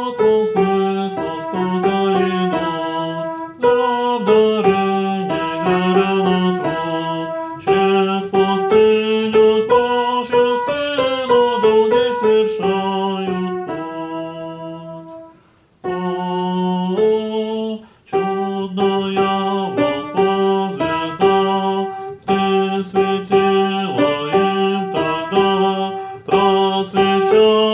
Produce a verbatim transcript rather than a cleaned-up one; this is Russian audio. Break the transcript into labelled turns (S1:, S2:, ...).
S1: отвал Христос туда идут, за вдарение веря на труд. Через пустыню Божью Сыну долгий свершают путь. О, чудная Бог звезда, ты светила им тогда, просвещая